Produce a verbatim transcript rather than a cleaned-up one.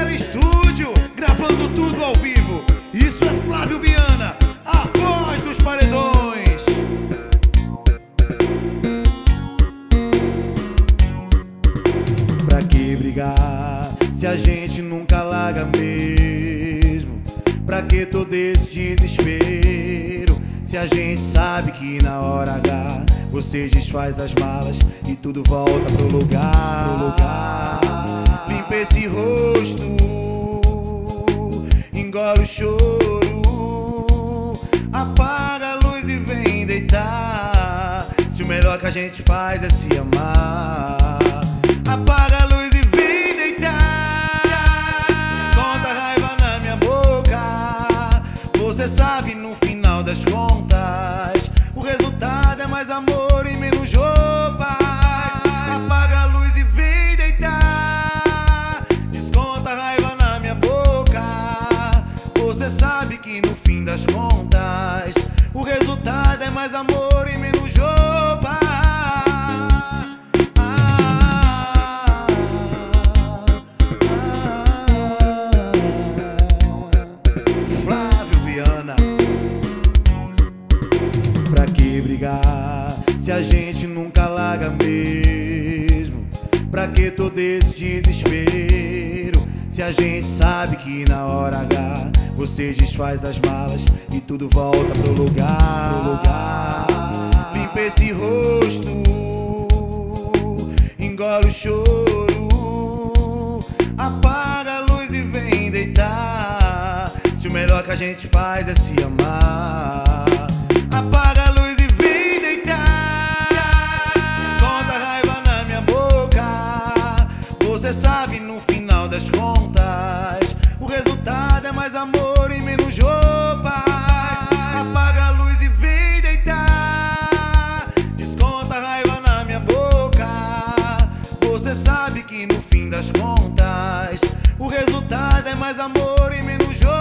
L Studio, gravando tudo ao vivo. Isso é Flávio Viana, a voz dos paredões. Pra que brigar se a gente nunca larga mesmo? Pra que todo esse desespero se a gente sabe que na hora H você desfaz as malas e tudo volta pro lugar, pro lugar. Limpa esse rosto, engole o choro, apaga a luz e vem deitar. Se o melhor que a gente faz é se amar, apaga a luz e vem deitar. Desconta a raiva na minha boca. Você sabe, no final das contas, o resultado é mais amor e menos roupa. Apaga a luz e vem deitar. Desconta a raiva na minha boca. Você sabe que no fim das contas, o resultado é mais amor e menos roupa. Pra que brigar se a gente nunca larga mesmo? Pra que todo esse desespero se a gente sabe que na hora H você desfaz as malas e tudo volta pro lugar, pro lugar. Limpa esse rosto, engole o choro, apaga a luz e vem deitar. Se o melhor que a gente faz é se amar, apaga a luz e vem deitar. Desconta a raiva na minha boca. Você sabe, no final das contas, o resultado é mais amor e menos roupa. Apaga a luz e vem deitar. Desconta a raiva na minha boca. Você sabe que no fim das contas, o resultado é mais amor e menos roupa.